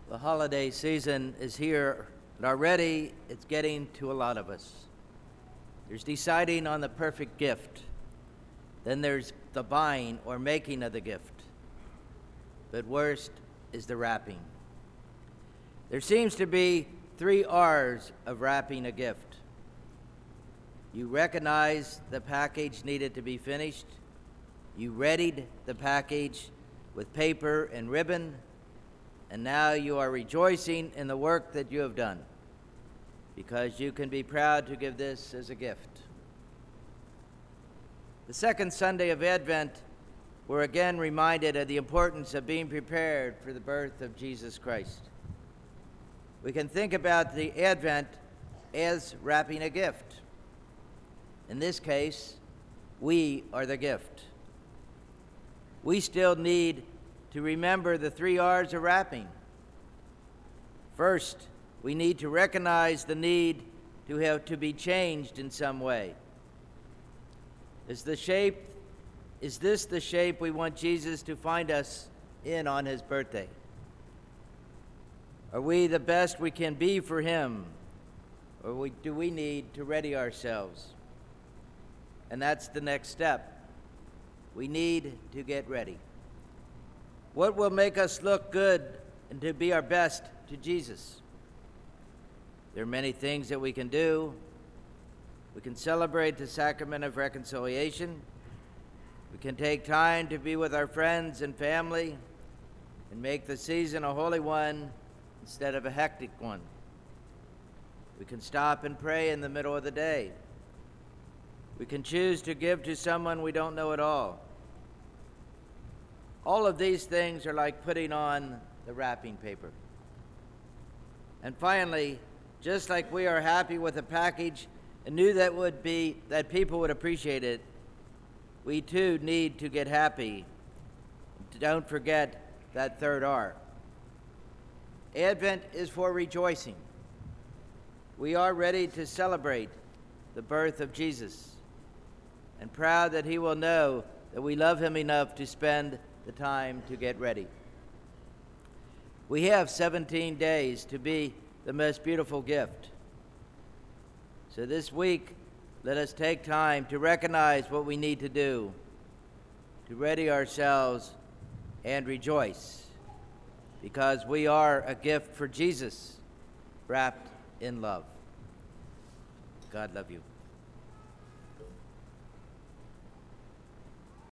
The holiday season is here, and already it's getting to a lot of us. There's deciding on the perfect gift. Then there's the buying or making of the gift. But worst is the wrapping. There seems to be 3 R's of wrapping a gift. You recognize the package needed to be finished. You readied the package with paper and ribbon, and now you are rejoicing in the work that you have done, because you can be proud to give this as a gift. The second Sunday of Advent, we're again reminded of the importance of being prepared for the birth of Jesus Christ. We can think about the Advent as wrapping a gift. In this case, we are the gift. We still need to remember the 3 R's of wrapping. First, we need to recognize the need to be changed in some way. Is this the shape we want Jesus to find us in on his birthday? Are we the best we can be for him? Or do we need to ready ourselves? And that's the next step. We need to get ready. What will make us look good and to be our best to Jesus? There are many things that we can do. We can celebrate the sacrament of reconciliation. We can take time to be with our friends and family and make the season a holy one instead of a hectic one. We can stop and pray in the middle of the day. We can choose to give to someone we don't know at all. All of these things are like putting on the wrapping paper. And finally, just like we are happy with a package and knew that people would appreciate it, we too need to get happy. Don't forget that 3rd R. Advent is for rejoicing. We are ready to celebrate the birth of Jesus and proud that he will know that we love him enough to spend the time to get ready. We have 17 days to be the most beautiful gift. So this week, let us take time to recognize what we need to do to ready ourselves and rejoice, because we are a gift for Jesus wrapped in love. God love you.